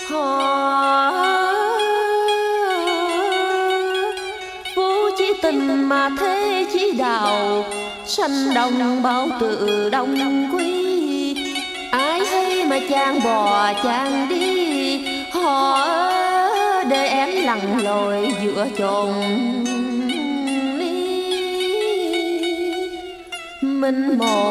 Họ phú chí tình mà thế chí đạo, sanh đồng bao tự đồng quý. Ai hay mà chàng bò chàng đi, họ để em lặn lội giữa chốn mình một.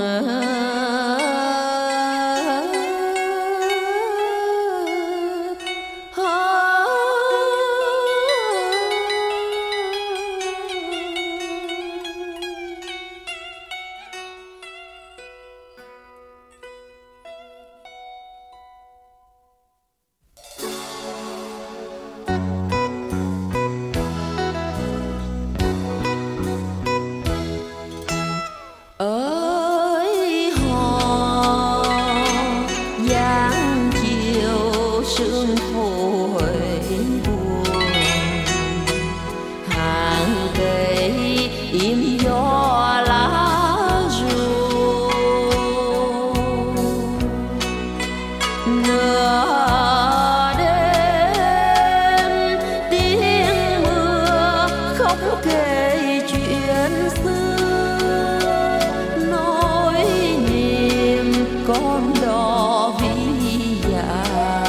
Ơi hò giáng chiều sương phổi buồn, hàng cây im gió lá ru. Nửa đêm tiếng mưa khóc kể chuyện xưa, nỗi niềm con đò vĩ dạ,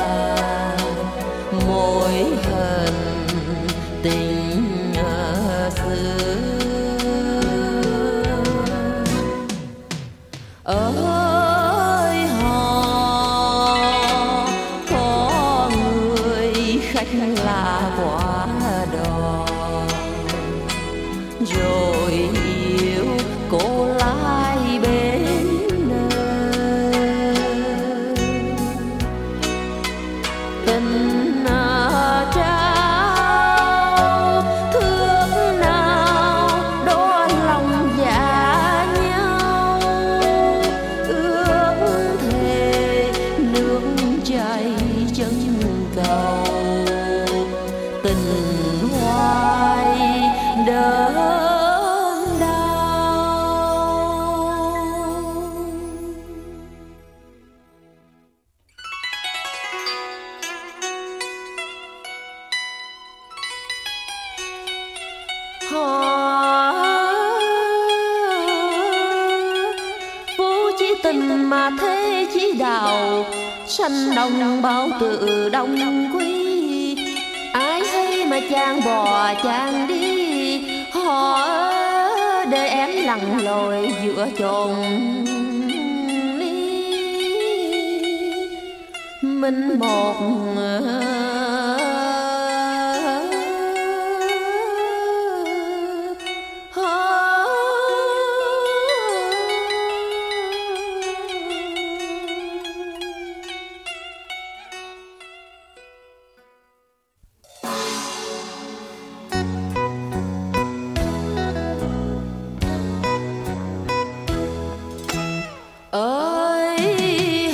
mối hận tình xưa. Ơi hò có người khách lạ quá đò, rồi yêu cô lái bên nơi. Tình trao thương nào đó lòng dạ nhau, ước thề nước chảy chân cầu, tình hoài đớn đau. Họ phú chí tình mà thế chí đạo, sanh đồng bao tự đồng quý. Ai hay mà chàng bò chàng đi, họ để em lặn lội giữa chốn mình một. Ơi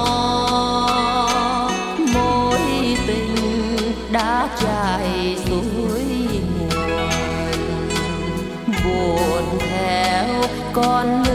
hò mối tình đã chảy suối nguồn, buồn theo con